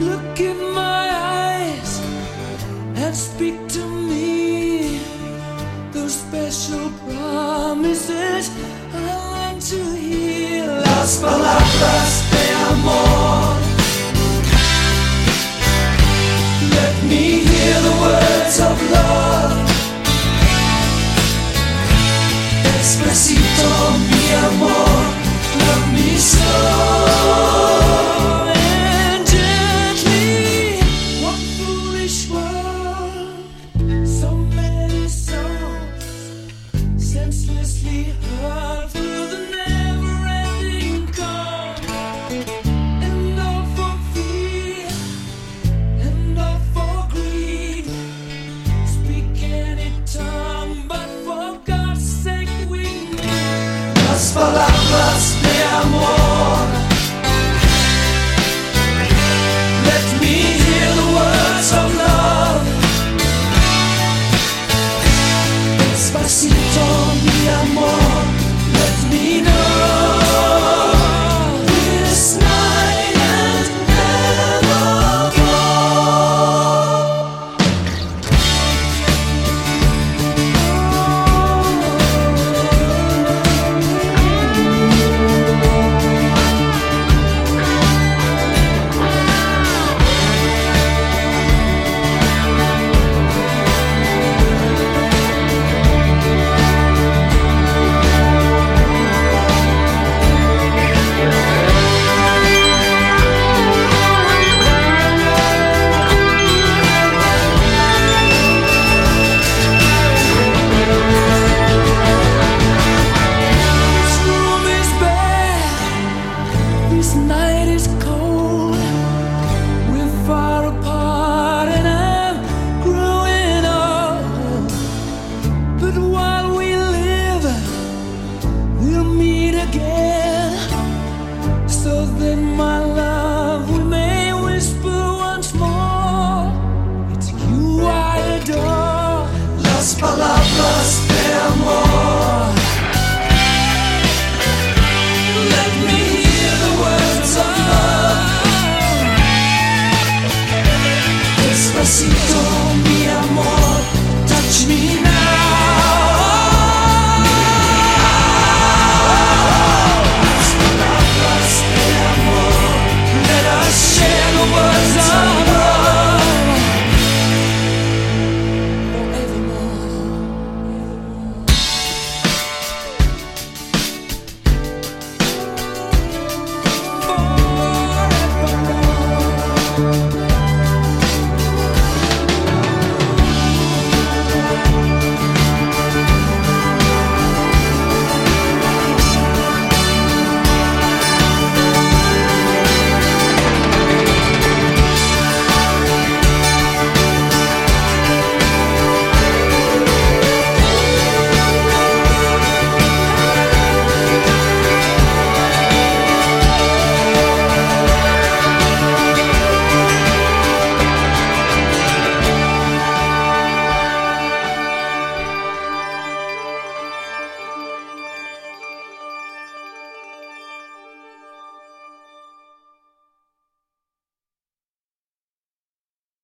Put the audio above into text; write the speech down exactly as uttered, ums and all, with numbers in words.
Look in my eyes and speak to me. Those special promises I long to hear. Las palabras de amor. Let me hear the words of love. Despacito, mi amor, love me slow. Palabras de amor. Let me hear the words of love. Despacito, mi amor, let me know this night and palabras de amor. Let me hear the words of love. Despacito, mi amor, touch me now. Las palabras de amor. Let us share the words of love. Forevermore.